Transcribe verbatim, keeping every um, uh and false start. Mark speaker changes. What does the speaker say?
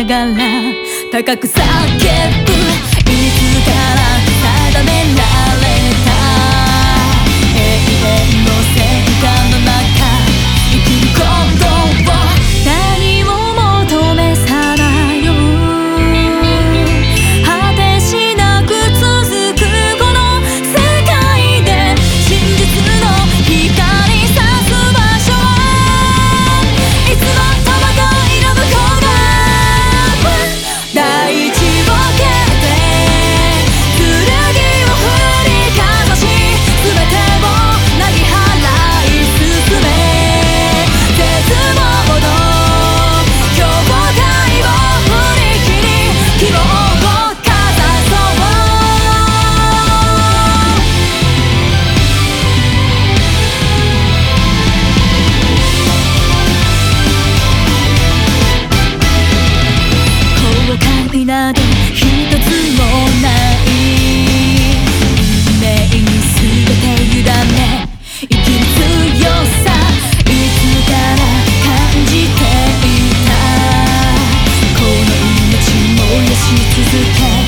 Speaker 1: がら高く叫ぶ、いつから定められた永遠の戦火の中生きることを何を求めさまよう、果てしなく続くこの世界で真実の光さす場所はいつも玉が色の向こう側大地を蹴って剣を振りかざし全てをなぎ払い進め絶望の境界を振り切り希望をかざそう後悔など一つもない運命に全て委ね生きる強さいつから感じていたこの命燃やし続け